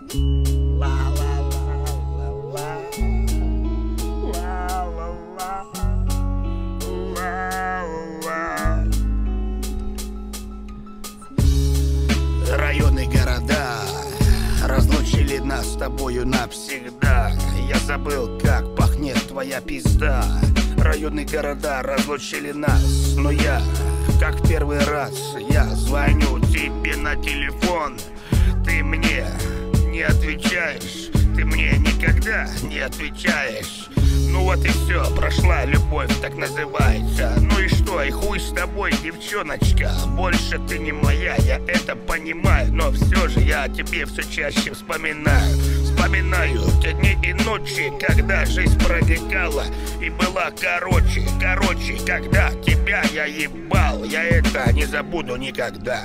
Районы, города разлучили нас с тобою навсегда. Я забыл, как пахнет твоя пизда. Районы, города разлучили нас, но я, как в первый раз, я звоню тебе на телефон. Ты мне не отвечаешь, ты мне никогда не отвечаешь. Ну вот и все, прошла любовь, так называется. Ну и что, и хуй с тобой, девчоночка. Больше ты не моя, я это понимаю. Но все же я о тебе все чаще вспоминаю. Вспоминаю те дни и ночи, когда жизнь протекала и была короче, когда тебя я ебал. Я это не забуду никогда.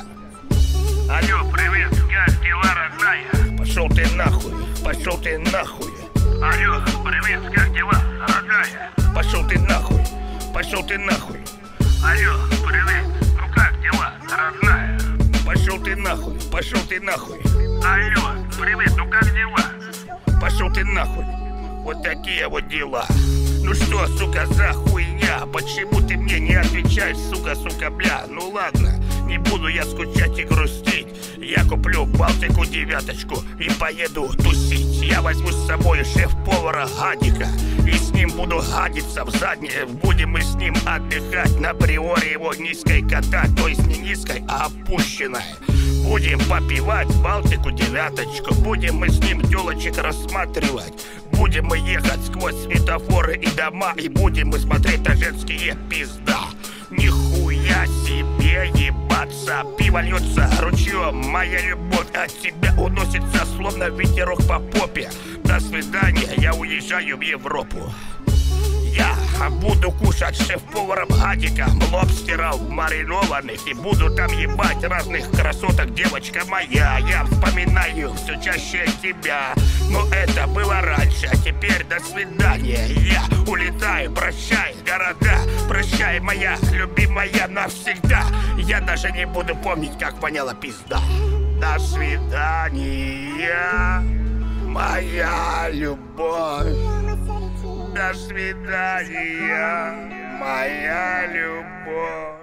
Алло, привет, как дела, родная? Пошел ты нахуй, пошел ты нахуй. Алло, привет, как дела, родная? Пошел ты нахуй, пошел ты нахуй. Алло, привет, ну как дела, родная? Пошел ты нахуй, пошел ты нахуй. Алло, привет, ну как дела? Пошел ты нахуй. Вот такие вот дела. Ну что, сука, за хуйня? Почему ты мне не отвечаешь, сука, бля? Ну ладно, не буду я скучать и грустить. Я куплю Балтику 9 и поеду тусить. Я возьму с собой шеф-повара Гадика и с ним буду гадиться в заднее. Будем мы с ним отдыхать на приоре его низкой кота. То есть не низкой, а опущенной. Будем попивать Балтику 9. Будем мы с ним тёлочек рассматривать. Будем мы ехать сквозь светофоры и дома. И будем мы смотреть на женские пизда. Нихуя себе ебаться. Пиво льется ручьем. Моя любовь от тебя уносится, словно ветерок по попе. До свидания, я уезжаю в Европу. Я буду кушать шеф-поваром Гадиком лобстеров маринованных. И буду там ебать разных красоток, девочка моя. Я вспоминаю все чаще тебя. Но это было раньше, а теперь до свидания. Я улетаю, прощай, города. Прощай, моя любимая навсегда. Я даже не буду помнить, как воняла пизда. До свидания, моя любовь. До свидания, моя любовь.